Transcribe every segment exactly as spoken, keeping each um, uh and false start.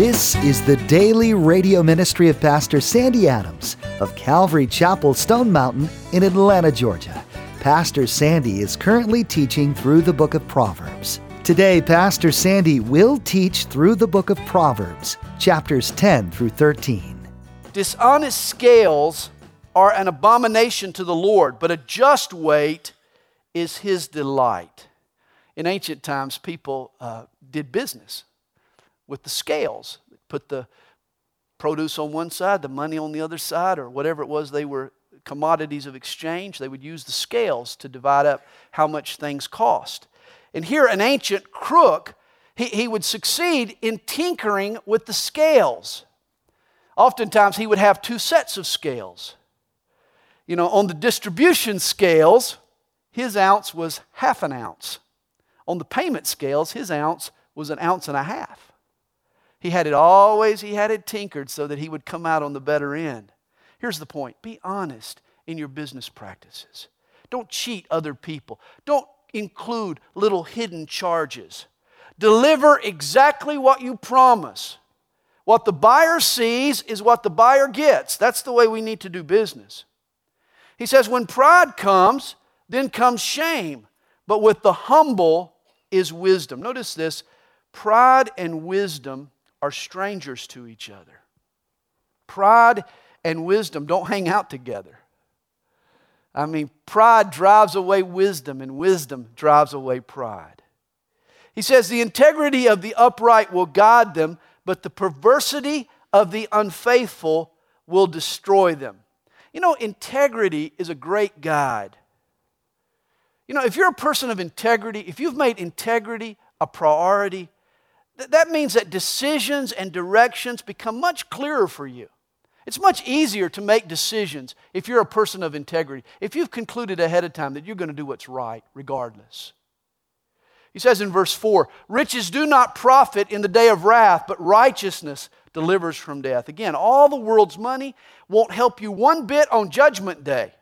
This is the daily radio ministry of Pastor Sandy Adams of Calvary Chapel, Stone Mountain in Atlanta, Georgia. Pastor Sandy is currently teaching through the book of Proverbs. Today, Pastor Sandy will teach through the book of Proverbs, chapters ten through thirteen. Dishonest scales are an abomination to the Lord, but a just weight is His delight. In ancient times, people uh, did business with the scales. Put the produce on one side, the money on the other side, or whatever it was they were commodities of exchange. They would use the scales to divide up how much things cost. And here, an ancient crook, he, he would succeed in tinkering with the scales. Oftentimes, he would have two sets of scales. You know, on the distribution scales, his ounce was half an ounce. On the payment scales, his ounce was an ounce and a half. He had it always, he had it tinkered so that he would come out on the better end. Here's the point. Be honest in your business practices. Don't cheat other people. Don't include little hidden charges. Deliver exactly what you promise. What the buyer sees is what the buyer gets. That's the way we need to do business. He says, when pride comes, then comes shame. But with the humble is wisdom. Notice this. Pride and wisdom are strangers to each other. Pride and wisdom don't hang out together. I mean, pride drives away wisdom, and wisdom drives away pride. He says, the integrity of the upright will guide them, but the perversity of the unfaithful will destroy them. You know, integrity is a great guide. You know, if you're a person of integrity, if you've made integrity a priority, th- that means that decisions and directions become much clearer for you. It's much easier to make decisions if you're a person of integrity, if you've concluded ahead of time that you're going to do what's right regardless. He says in verse four, riches do not profit in the day of wrath, but righteousness delivers from death. Again, all the world's money won't help you one bit on Judgment Day.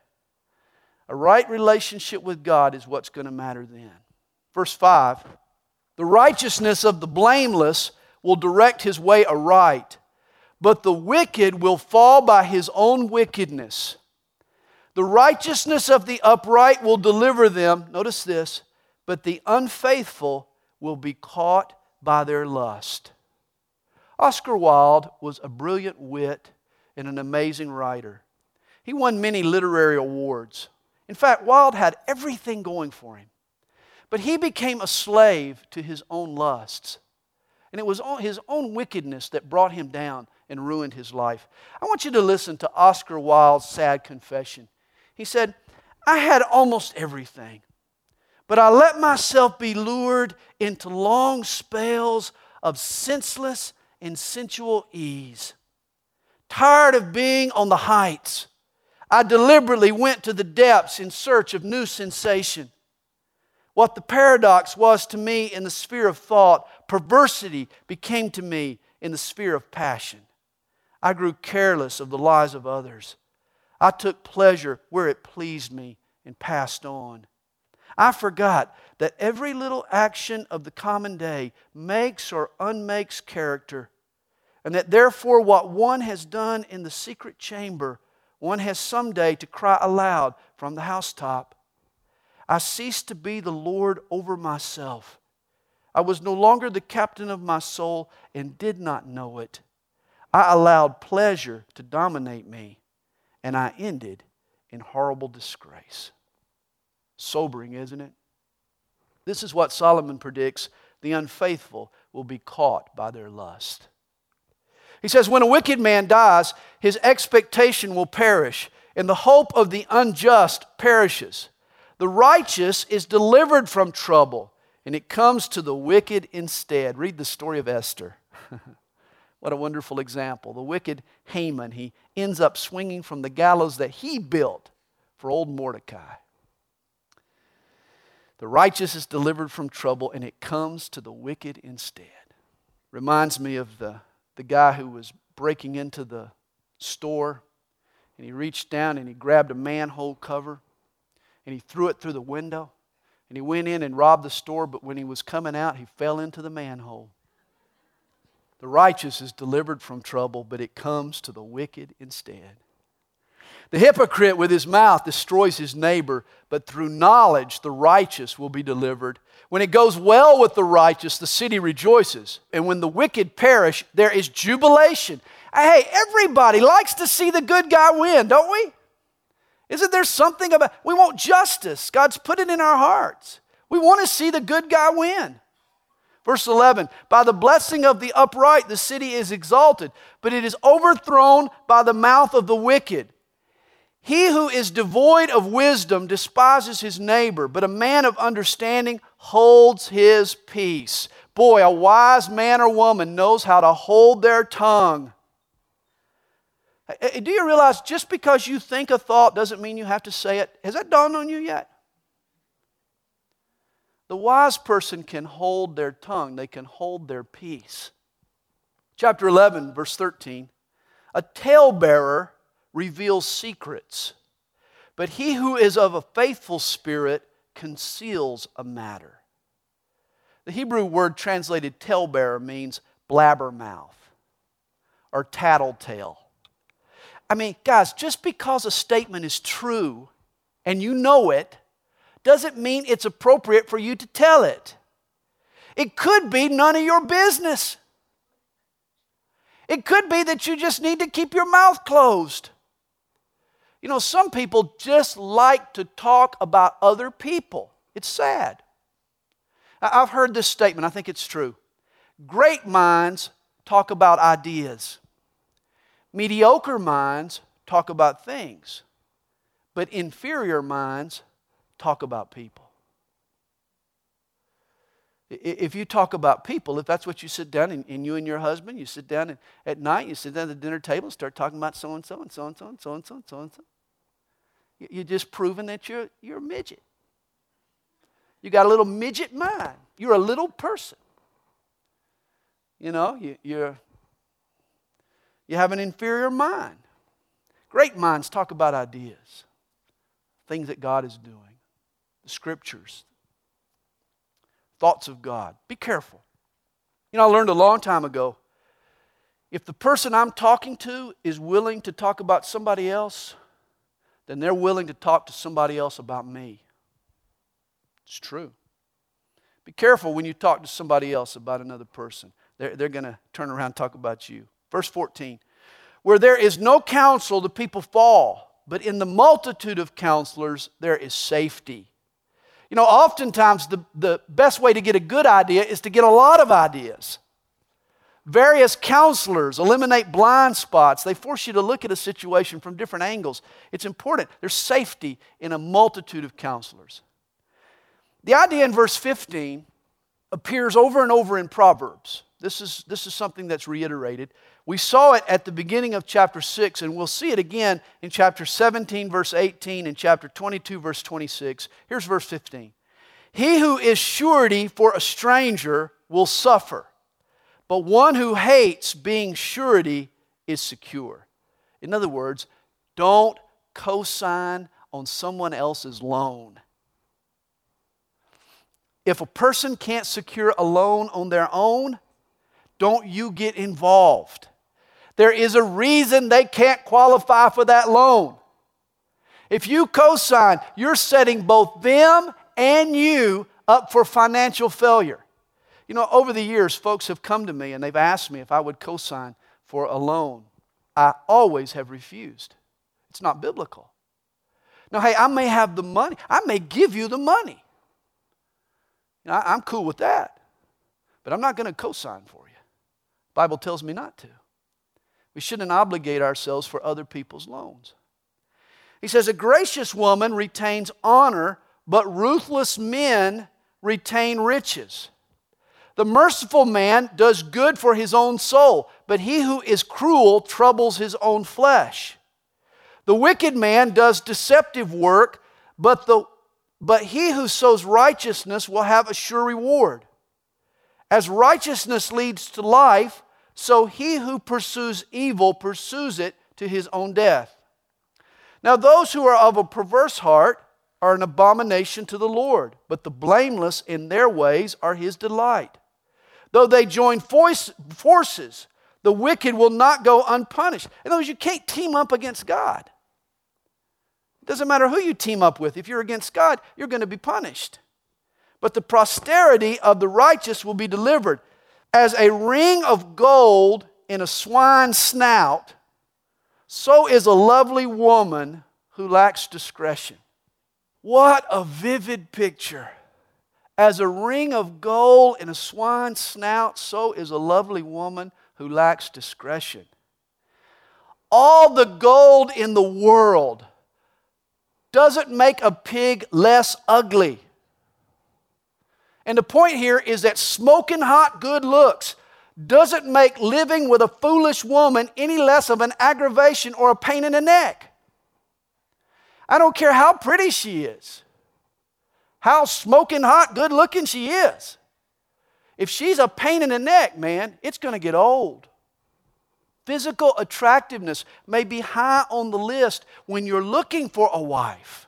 A right relationship with God is what's going to matter then. Verse five, the righteousness of the blameless will direct his way aright, but the wicked will fall by his own wickedness. The righteousness of the upright will deliver them, notice this, but the unfaithful will be caught by their lust. Oscar Wilde was a brilliant wit and an amazing writer. He won many literary awards. In fact, Wilde had everything going for him. But he became a slave to his own lusts. And it was his own wickedness that brought him down and ruined his life. I want you to listen to Oscar Wilde's sad confession. He said, I had almost everything, but I let myself be lured into long spells of senseless and sensual ease. Tired of being on the heights, I deliberately went to the depths in search of new sensation. What the paradox was to me in the sphere of thought, perversity became to me in the sphere of passion. I grew careless of the lives of others. I took pleasure where it pleased me and passed on. I forgot that every little action of the common day makes or unmakes character, and that therefore what one has done in the secret chamber, one has someday to cry aloud from the housetop. I ceased to be the Lord over myself. I was no longer the captain of my soul and did not know it. I allowed pleasure to dominate me, and I ended in horrible disgrace. Sobering, isn't it? This is what Solomon predicts. The unfaithful will be caught by their lust. He says, when a wicked man dies, his expectation will perish, and the hope of the unjust perishes. The righteous is delivered from trouble, and it comes to the wicked instead. Read the story of Esther. What a wonderful example. The wicked Haman, he ends up swinging from the gallows that he built for old Mordecai. The righteous is delivered from trouble, and it comes to the wicked instead. Reminds me of the, the guy who was breaking into the store, and he reached down and he grabbed a manhole cover, and he threw it through the window, and he went in and robbed the store, but when he was coming out, he fell into the manhole. The righteous is delivered from trouble, but it comes to the wicked instead. The hypocrite with his mouth destroys his neighbor, but through knowledge the righteous will be delivered. When it goes well with the righteous, the city rejoices. And when the wicked perish, there is jubilation. Hey, everybody likes to see the good guy win, don't we? Isn't there something about, we want justice. God's put it in our hearts. We want to see the good guy win. Verse eleven, by the blessing of the upright, the city is exalted, but it is overthrown by the mouth of the wicked. He who is devoid of wisdom despises his neighbor, but a man of understanding holds his peace. Boy, a wise man or woman knows how to hold their tongue. Do you realize just because you think a thought doesn't mean you have to say it? Has that dawned on you yet? The wise person can hold their tongue. They can hold their peace. Chapter eleven, verse thirteen. A talebearer reveals secrets, but he who is of a faithful spirit conceals a matter. The Hebrew word translated talebearer means blabbermouth or tattletale. I mean, guys, just because a statement is true and you know it, doesn't mean it's appropriate for you to tell it. It could be none of your business. It could be that you just need to keep your mouth closed. You know, some people just like to talk about other people. It's sad. I've heard this statement. I think it's true. Great minds talk about ideas. Mediocre minds talk about things. But inferior minds talk about people. If you talk about people, if that's what you sit down and, and you and your husband, you sit down and, at night, you sit down at the dinner table and start talking about so-and-so and so-and-so and so-and-so and so-and-so. You're just proving that you're, you're a midget. You got a little midget mind. You're a little person. You know, you, you're, you have an inferior mind. Great minds talk about ideas, things that God is doing, the scriptures, thoughts of God. Be careful. You know, I learned a long time ago, if the person I'm talking to is willing to talk about somebody else, then they're willing to talk to somebody else about me. It's true. Be careful when you talk to somebody else about another person. They're, they're going to turn around and talk about you. Verse fourteen, where there is no counsel, the people fall, but in the multitude of counselors, there is safety. You know, oftentimes the, the best way to get a good idea is to get a lot of ideas. Various counselors eliminate blind spots. They force you to look at a situation from different angles. It's important. There's safety in a multitude of counselors. The idea in verse fifteen appears over and over in Proverbs. This is, this is something that's reiterated. We saw it at the beginning of chapter six, and we'll see it again in chapter seventeen, verse eighteen, and chapter twenty-two, verse twenty-six. Here's verse fifteen. He who is surety for a stranger will suffer, but one who hates being surety is secure. In other words, don't co-sign on someone else's loan. If a person can't secure a loan on their own, don't you get involved. There is a reason they can't qualify for that loan. If you co-sign, you're setting both them and you up for financial failure. You know, over the years, folks have come to me and they've asked me if I would co-sign for a loan. I always have refused. It's not biblical. Now, hey, I may have the money. I may give you the money. You know, I, I'm cool with that. But I'm not going to co-sign for you. The Bible tells me not to. We shouldn't obligate ourselves for other people's loans. He says, a gracious woman retains honor, but ruthless men retain riches. The merciful man does good for his own soul, but he who is cruel troubles his own flesh. The wicked man does deceptive work, but, the, but he who sows righteousness will have a sure reward. As righteousness leads to life, so he who pursues evil pursues it to his own death. Now those who are of a perverse heart are an abomination to the Lord, but the blameless in their ways are his delight. Though they join force, forces, the wicked will not go unpunished. In other words, you can't team up against God. It doesn't matter who you team up with. If you're against God, you're going to be punished. But the posterity of the righteous will be delivered. As a ring of gold in a swine's snout, so is a lovely woman who lacks discretion. What a vivid picture. As a ring of gold in a swine's snout, so is a lovely woman who lacks discretion. All the gold in the world doesn't make a pig less ugly. And the point here is that smoking hot good looks doesn't make living with a foolish woman any less of an aggravation or a pain in the neck. I don't care how pretty she is, how smoking hot good looking she is. If she's a pain in the neck, man, it's going to get old. Physical attractiveness may be high on the list when you're looking for a wife.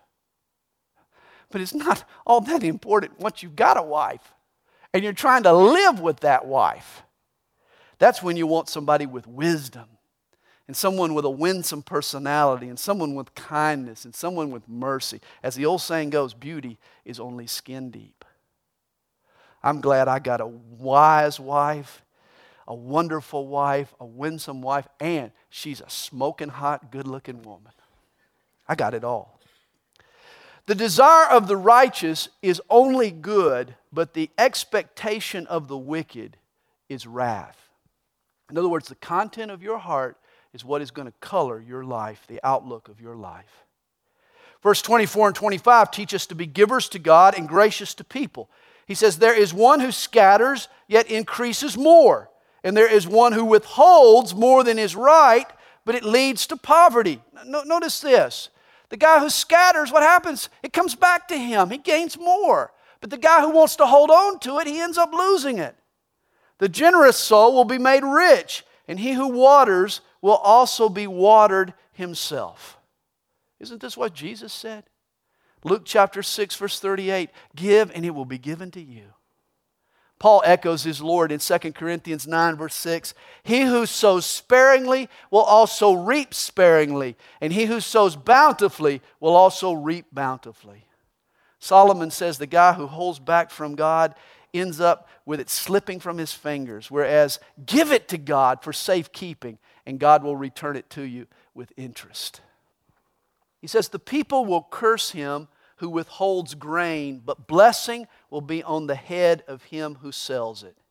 But it's not all that important once you've got a wife and you're trying to live with that wife. That's when you want somebody with wisdom and someone with a winsome personality and someone with kindness and someone with mercy. As the old saying goes, beauty is only skin deep. I'm glad I got a wise wife, a wonderful wife, a winsome wife, and she's a smoking hot, good-looking woman. I got it all. The desire of the righteous is only good, but the expectation of the wicked is wrath. In other words, the content of your heart is what is going to color your life, the outlook of your life. Verse twenty-four and twenty-five teach us to be givers to God and gracious to people. He says, there is one who scatters, yet increases more. And there is one who withholds more than is right, but it leads to poverty. No, notice this. The guy who scatters, what happens? It comes back to him. He gains more. But the guy who wants to hold on to it, he ends up losing it. The generous soul will be made rich, and he who waters will also be watered himself. Isn't this what Jesus said? Luke chapter six, verse thirty-eight, give and it will be given to you. Paul echoes his Lord in Second Corinthians nine, verse six. He who sows sparingly will also reap sparingly, and he who sows bountifully will also reap bountifully. Solomon says the guy who holds back from God ends up with it slipping from his fingers, whereas give it to God for safekeeping, and God will return it to you with interest. He says the people will curse him who withholds grain, but blessing will be on the head of him who sells it.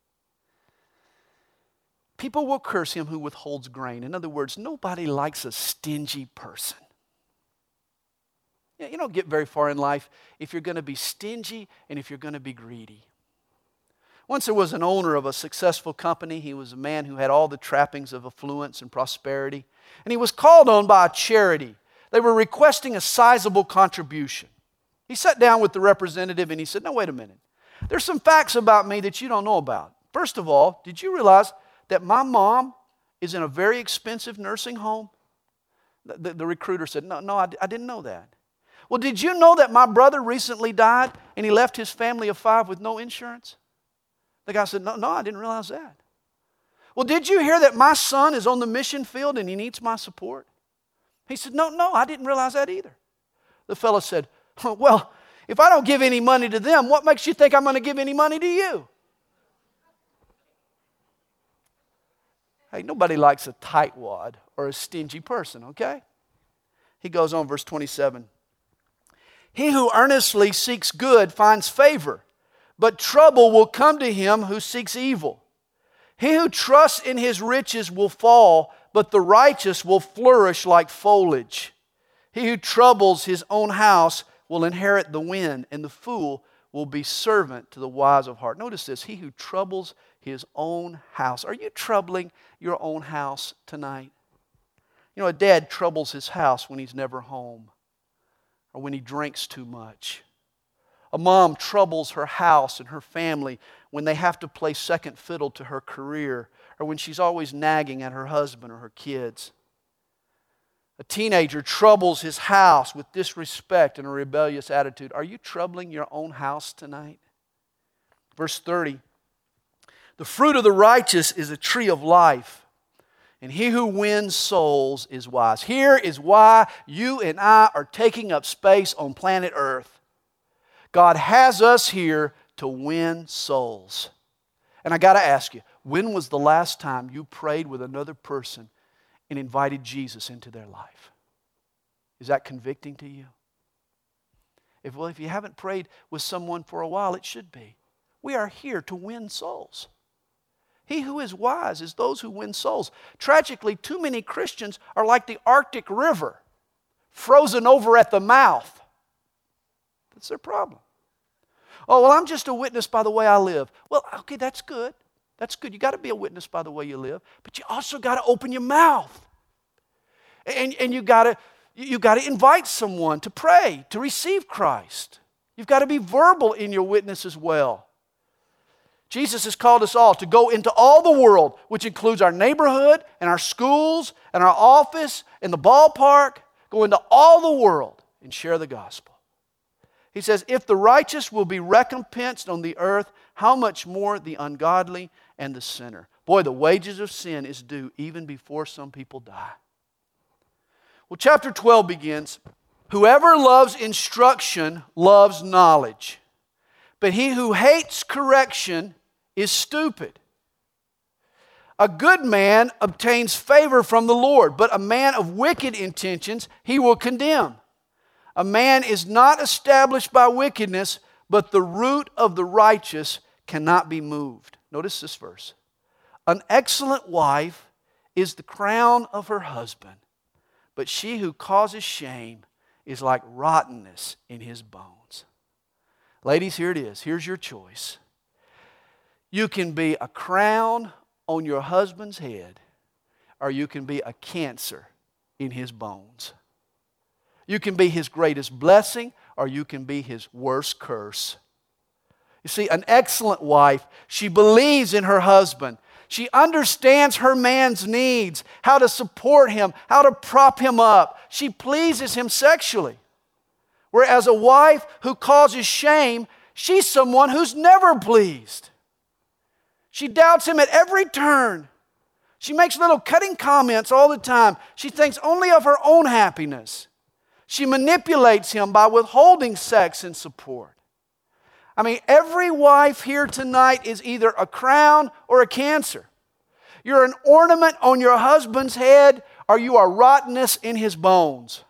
People will curse him who withholds grain. In other words, nobody likes a stingy person. You don't get very far in life if you're going to be stingy and if you're going to be greedy. Once there was an owner of a successful company. He was a man who had all the trappings of affluence and prosperity. And he was called on by a charity. They were requesting a sizable contribution. He sat down with the representative and he said, no, wait a minute. There's some facts about me that you don't know about. First of all, did you realize that my mom is in a very expensive nursing home? The, the, the recruiter said, no, no, I, I didn't know that. Well, did you know that my brother recently died and he left his family of five with no insurance? The guy said, no, no, I didn't realize that. Well, did you hear that my son is on the mission field and he needs my support? He said, no, no, I didn't realize that either. The fellow said, well, if I don't give any money to them, what makes you think I'm going to give any money to you? Hey, nobody likes a tightwad or a stingy person, okay? He goes on, verse twenty-seven. He who earnestly seeks good finds favor, but trouble will come to him who seeks evil. He who trusts in his riches will fall, but the righteous will flourish like foliage. He who troubles his own house will inherit the wind, and the fool will be servant to the wise of heart. Notice this, he who troubles his own house. Are you troubling your own house tonight? You know, a dad troubles his house when he's never home or when he drinks too much. A mom troubles her house and her family when they have to play second fiddle to her career or when she's always nagging at her husband or her kids. A teenager troubles his house with disrespect and a rebellious attitude. Are you troubling your own house tonight? Verse thirty. The fruit of the righteous is a tree of life, and he who wins souls is wise. Here is why you and I are taking up space on planet Earth. God has us here to win souls. And I got to ask you, when was the last time you prayed with another person and invited Jesus into their life? Is that convicting to you? If, well, if you haven't prayed with someone for a while, it should be. We are here to win souls. He who is wise is those who win souls. Tragically, too many Christians are like the Arctic River, frozen over at the mouth. That's their problem. Oh, well, I'm just a witness by the way I live. Well, okay, that's good. That's good. You got to be a witness by the way you live, but you also got to open your mouth. And, and you got to you got to invite someone to pray, to receive Christ. You've got to be verbal in your witness as well. Jesus has called us all to go into all the world, which includes our neighborhood and our schools and our office and the ballpark. Go into all the world and share the gospel. He says, if the righteous will be recompensed on the earth, how much more the ungodly and the sinner? Boy, the wages of sin is due even before some people die. Well, chapter twelve begins, whoever loves instruction loves knowledge, but he who hates correction is stupid. A good man obtains favor from the Lord, but a man of wicked intentions he will condemn. A man is not established by wickedness, but the root of the righteous cannot be moved. Notice this verse. An excellent wife is the crown of her husband, but she who causes shame is like rottenness in his bones. Ladies, here it is. Here's your choice. You can be a crown on your husband's head, or you can be a cancer in his bones. You can be his greatest blessing, or you can be his worst curse. You see, an excellent wife, she believes in her husband. She understands her man's needs, how to support him, how to prop him up. She pleases him sexually. Whereas a wife who causes shame, she's someone who's never pleased. She doubts him at every turn. She makes little cutting comments all the time. She thinks only of her own happiness. She manipulates him by withholding sex and support. I mean, every wife here tonight is either a crown or a cancer. You're an ornament on your husband's head, or you are rottenness in his bones.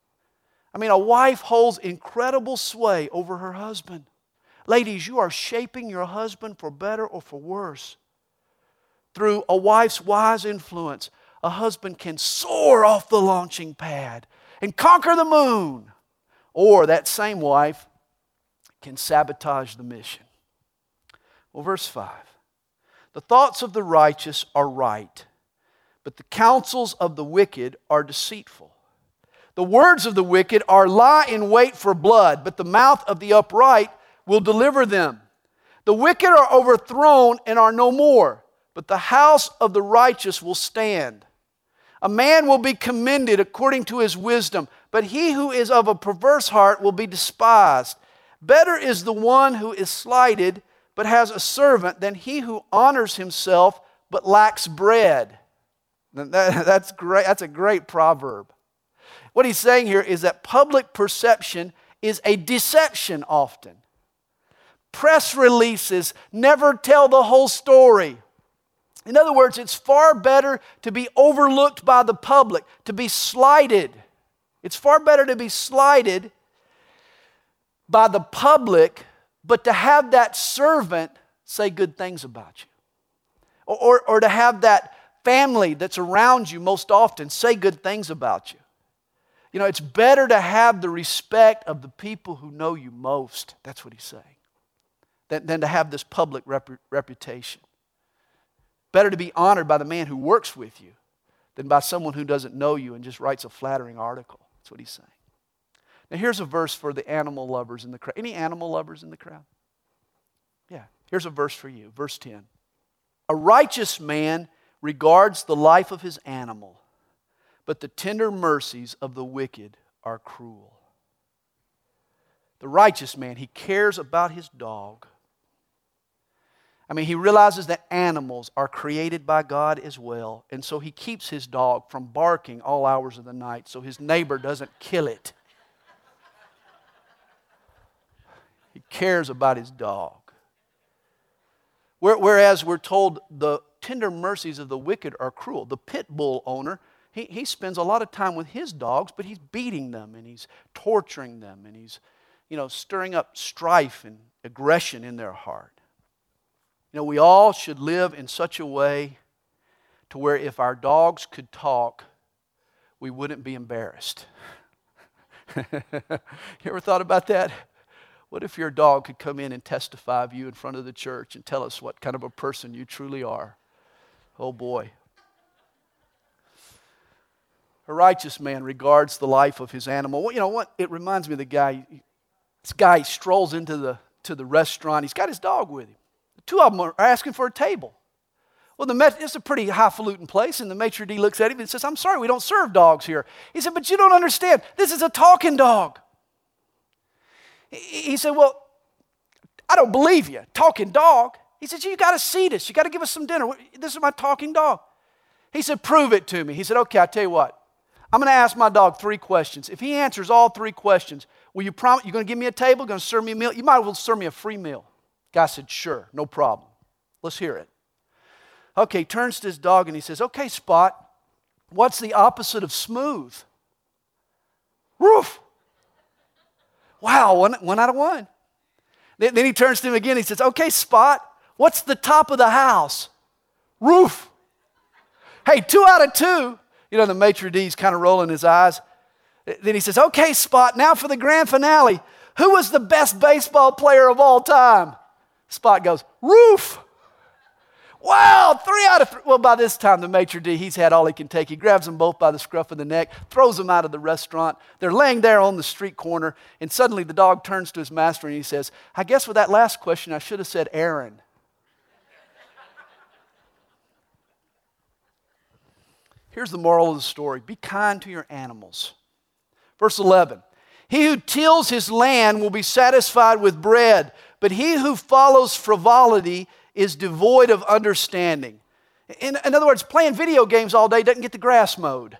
I mean, a wife holds incredible sway over her husband. Ladies, you are shaping your husband for better or for worse. Through a wife's wise influence, a husband can soar off the launching pad and conquer the moon. Or that same wife can sabotage the mission. Well, verse five. The thoughts of the righteous are right, but the counsels of the wicked are deceitful. The words of the wicked are lie in wait for blood, but the mouth of the upright will deliver them. The wicked are overthrown and are no more, but the house of the righteous will stand. A man will be commended according to his wisdom, but he who is of a perverse heart will be despised. Better is the one who is slighted, but has a servant, than he who honors himself, but lacks bread. That, that's great. That's a great proverb. What he's saying here is that public perception is a deception often. Press releases never tell the whole story. In other words, it's far better to be overlooked by the public, to be slighted. It's far better to be slighted by the public, but to have that servant say good things about you. Or, or, or to have that family that's around you most often say good things about you. You know, it's better to have the respect of the people who know you most. That's what he's saying. Than, than to have this public rep, reputation. Better to be honored by the man who works with you than by someone who doesn't know you and just writes a flattering article. That's what he's saying. Now here's a verse for the animal lovers in the crowd. Any animal lovers in the crowd? Yeah. Here's a verse for you. Verse ten. A righteous man regards the life of his animal, but the tender mercies of the wicked are cruel. The righteous man, he cares about his dog. I mean, he realizes that animals are created by God as well. And so he keeps his dog from barking all hours of the night so his neighbor doesn't kill it. He cares about his dog. Whereas we're told the tender mercies of the wicked are cruel. The pit bull owner, he, he spends a lot of time with his dogs, but he's beating them and he's torturing them and he's, you know, stirring up strife and aggression in their heart. You know, we all should live in such a way to where if our dogs could talk, we wouldn't be embarrassed. You ever thought about that? What if your dog could come in and testify of you in front of the church and tell us what kind of a person you truly are? Oh boy. A righteous man regards the life of his animal. Well, you know what? It reminds me of the guy. This guy strolls into the to the restaurant. He's got his dog with him. The two of them are asking for a table. Well, the it's a pretty highfalutin place, and the maitre d' looks at him and says, "I'm sorry, we don't serve dogs here." He said, "But you don't understand. This is a talking dog." He said, "Well, I don't believe you. Talking dog." He said, "You got to seat us. You got to give us some dinner. This is my talking dog." He said, "Prove it to me." He said, "Okay, I'll tell you what. I'm going to ask my dog three questions. If he answers all three questions, will you promise you're going to give me a table, going to serve me a meal? You might as well serve me a free meal." Guy said, "Sure, no problem. Let's hear it." Okay, he turns to his dog and he says, "Okay, Spot, what's the opposite of smooth?" Roof. Wow, one, one out of one. Then, then he turns to him again. He says, "Okay, Spot, what's the top of the house?" Roof. Hey, two out of two. You know, the maitre d's kind of rolling his eyes. Then he says, "Okay, Spot, now for the grand finale. Who was the best baseball player of all time?" Spot goes, "Roof." Wow, three out of three. Well, by this time, the maitre d', he's had all he can take. He grabs them both by the scruff of the neck, throws them out of the restaurant. They're laying there on the street corner, and suddenly the dog turns to his master and he says, "I guess with that last question, I should have said Aaron." Here's the moral of the story. Be kind to your animals. Verse eleven, "He who tills his land will be satisfied with bread, but he who follows frivolity is devoid of understanding." In, in other words, playing video games all day doesn't get the grass mowed.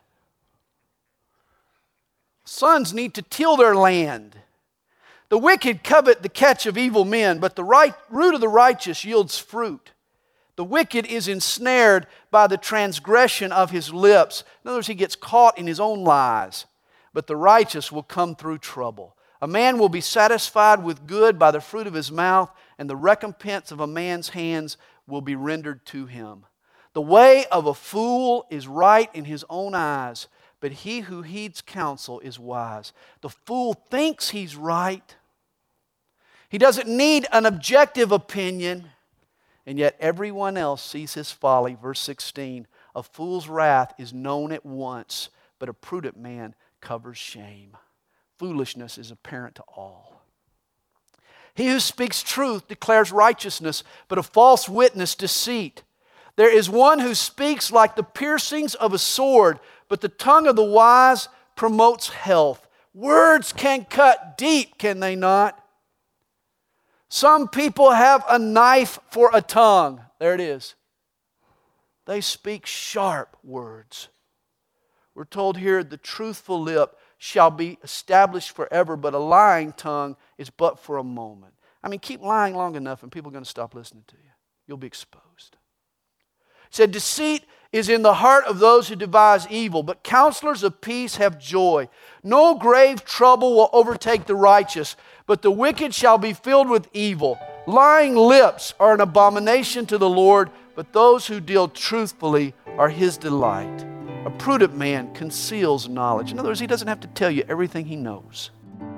Sons need to till their land. The wicked covet the catch of evil men, but the right root of the righteous yields fruit. The wicked is ensnared by the transgression of his lips. In other words, he gets caught in his own lies. But the righteous will come through trouble. A man will be satisfied with good by the fruit of his mouth, and the recompense of a man's hands will be rendered to him. The way of a fool is right in his own eyes, but he who heeds counsel is wise. The fool thinks he's right. He doesn't need an objective opinion, and yet everyone else sees his folly. Verse sixteen, "A fool's wrath is known at once, but a prudent man covers shame." Foolishness is apparent to all. He who speaks truth declares righteousness, but a false witness deceit. There is one who speaks like the piercings of a sword, but the tongue of the wise promotes health. Words can cut deep, can they not? Some people have a knife for a tongue. There it is. They speak sharp words. We're told here, the truthful lip shall be established forever, but a lying tongue is but for a moment. I mean, keep lying long enough and people are going to stop listening to you. You'll be exposed. He said, deceit is in the heart of those who devise evil, but counselors of peace have joy. No grave trouble will overtake the righteous, but the wicked shall be filled with evil. Lying lips are an abomination to the Lord, but those who deal truthfully are His delight. A prudent man conceals knowledge. In other words, he doesn't have to tell you everything he knows.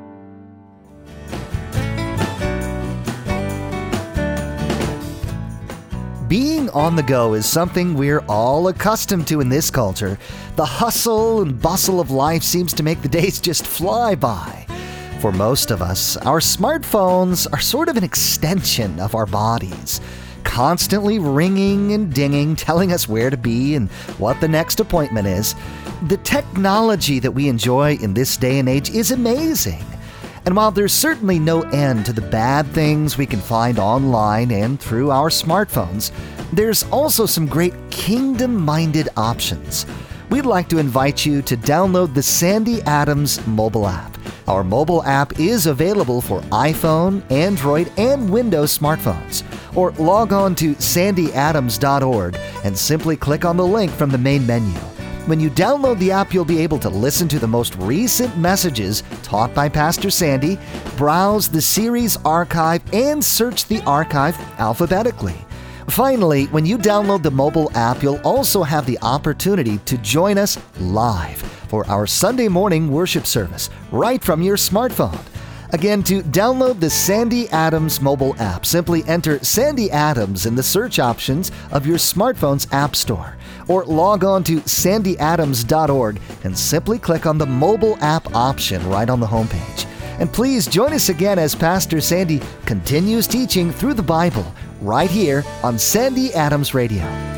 Being on the go is something we're all accustomed to in this culture. The hustle and bustle of life seems to make the days just fly by. For most of us, our smartphones are sort of an extension of our bodies, constantly ringing and dinging, telling us where to be and what the next appointment is. The technology that we enjoy in this day and age is amazing. And while there's certainly no end to the bad things we can find online and through our smartphones, there's also some great kingdom-minded options. We'd like to invite you to download the Sandy Adams mobile app. Our mobile app is available for iPhone, Android, and Windows smartphones. Or log on to sandy adams dot org and simply click on the link from the main menu. When you download the app, you'll be able to listen to the most recent messages taught by Pastor Sandy, browse the series archive, and search the archive alphabetically. Finally, when you download the mobile app, you'll also have the opportunity to join us live for our Sunday morning worship service right from your smartphone. Again, to download the Sandy Adams mobile app, simply enter Sandy Adams in the search options of your smartphone's app store, or log on to sandy adams dot org and simply click on the mobile app option right on the homepage. And please join us again as Pastor Sandy continues teaching through the Bible right here on Sandy Adams Radio.